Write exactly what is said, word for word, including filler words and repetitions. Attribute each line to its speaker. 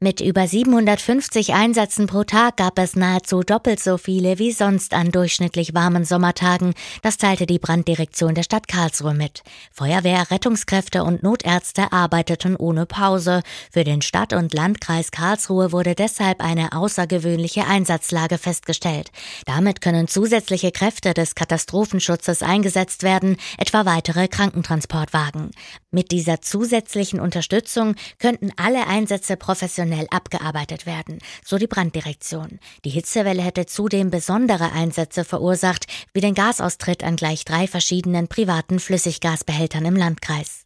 Speaker 1: Mit über siebenhundertfünfzig Einsätzen pro Tag gab es nahezu doppelt so viele wie sonst an durchschnittlich warmen Sommertagen. Das teilte die Branddirektion der Stadt Karlsruhe mit. Feuerwehr, Rettungskräfte und Notärzte arbeiteten ohne Pause. Für den Stadt- und Landkreis Karlsruhe wurde deshalb eine außergewöhnliche Einsatzlage festgestellt. Damit können zusätzliche Kräfte des Katastrophenschutzes eingesetzt werden, etwa weitere Krankentransportwagen. Mit dieser zusätzlichen Unterstützung könnten alle Einsätze professionell abgearbeitet werden, so die Branddirektion. Die Hitzewelle hätte zudem besondere Einsätze verursacht, wie den Gasaustritt an gleich drei verschiedenen privaten Flüssiggasbehältern im Landkreis.